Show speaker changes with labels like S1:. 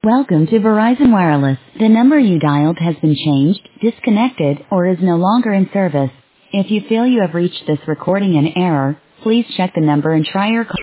S1: Welcome to Verizon Wireless. The number you dialed has been changed, disconnected, or is no longer in service. If you feel you have reached this recording in error, please check the number and try your call.